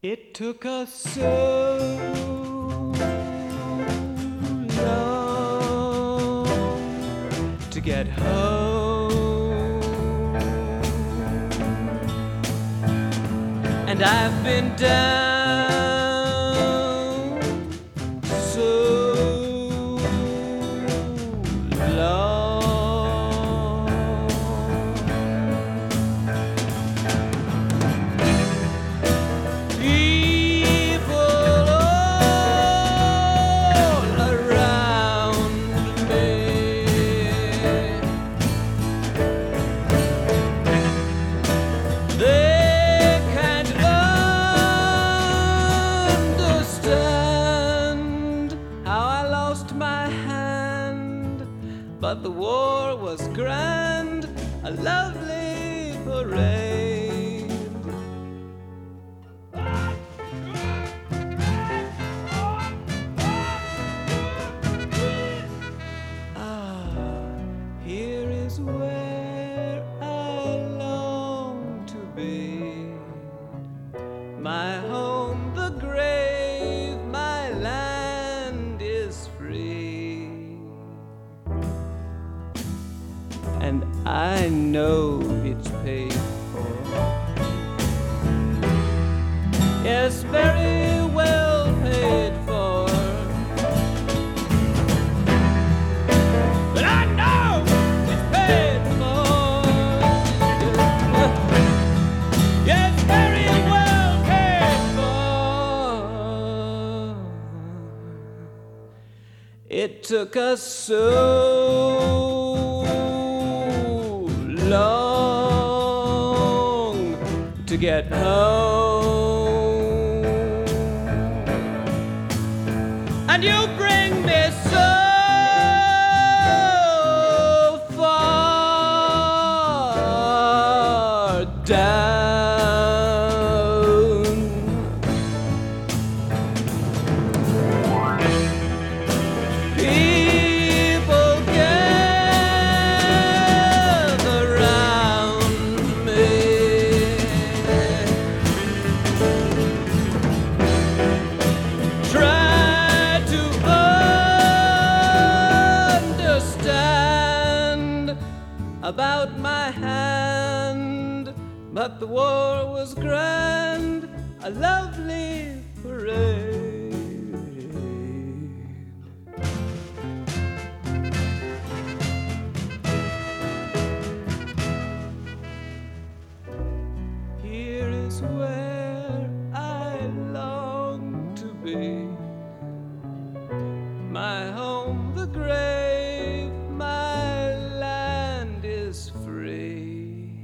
It took us so long to get home, and I've been down so long. But the war was grand, a lovely parade. Ah, here is where I long to be. My home, the grave, my land is free. And I know it's paid for. Yes, very well paid for. But I know it's paid for. Yes, very well paid for. It took us so long to get home, and you bring me so far down. About my hand, but the war was grand, a lovely parade. Here is where I long to be. My home, the grave, my land is free.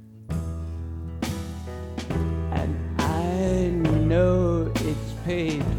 And I know it's paid